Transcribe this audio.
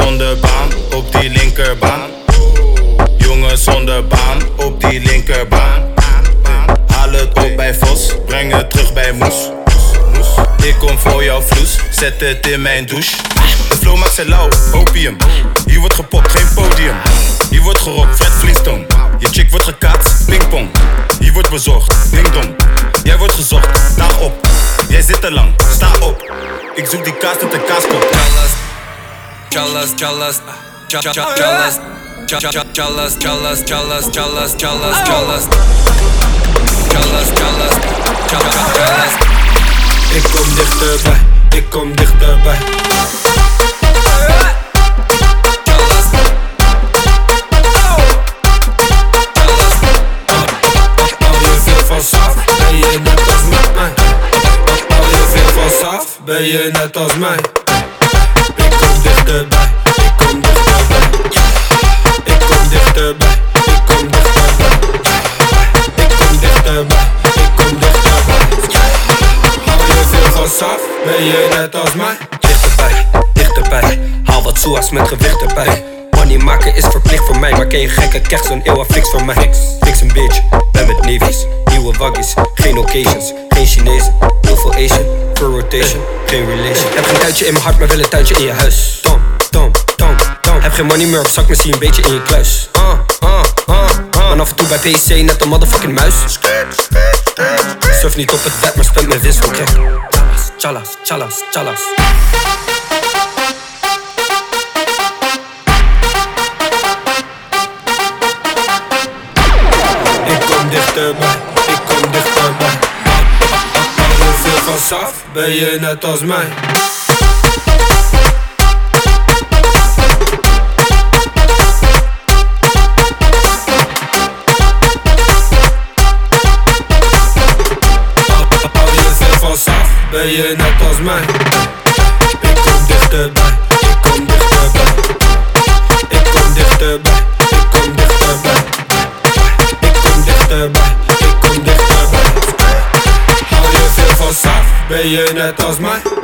zonder baan op die linkerbaan. Jongens zonder baan op die linkerbaan. Haal het op bij Vos, breng het terug bij Moes. Ik kom voor jouw vloes, zet het in mijn douche. De flow maakt ze lauw, opium. Hier wordt gepopt, geen podium. Hier wordt gerokt, Fred Flintstone. Je chick wordt gekaatst, pingpong. Hier wordt bezorgd, ding dong. Jij wordt gezocht, dag op. Jij zit te lang, sta op. Ik zoek die kaas tot de kaaskop. Chalas, chalas, chalas, chalas, chalas, chalas, chalas, chalas, chalas, chalas, chalas, chalas. Ik kom dichterbij, ik kom dichterbij. Ben je net als mij? Al je veel van af, ben je net als mij? Ik kom dichterbij, ik kom dichterbij. Ik kom dichterbij, ik kom dichterbij. Ik kom dichterbij, ik kom dichterbij. Al je veel van af, ben je net als mij? Dichterbij, dichterbij. Haal wat soas met gewicht erbij. Money maken is verplicht voor mij, maar ken je gekke kecht zo'n eeuw fix voor mij. Fix een bitch, ben met nevies. Nieuwe waggies, geen occasions. Geen Chinezen, heel veel Asian. For rotation, geen relation. Heb geen tuintje in mijn hart, maar wel een tuintje in je huis. Tom, tom, tom, tom. Heb geen money meer op zak, maar zie een beetje in je kluis. Maar af en toe bij PC net een motherfucking muis. Surf niet op het web, maar spend mijn winst voor crack. Chalas, chalas, chalas. Dichterbij, ik kom dichterbij. Al je veel van af, ben je net als mij? Al je veel van af, ben je net als mij? Ik kom dichterbij, ik kom dichterbij. Ik kom dichterbij, ik kom dichterbij. Ik kom dichterbij. Hou je veel van af, ben je net als mij?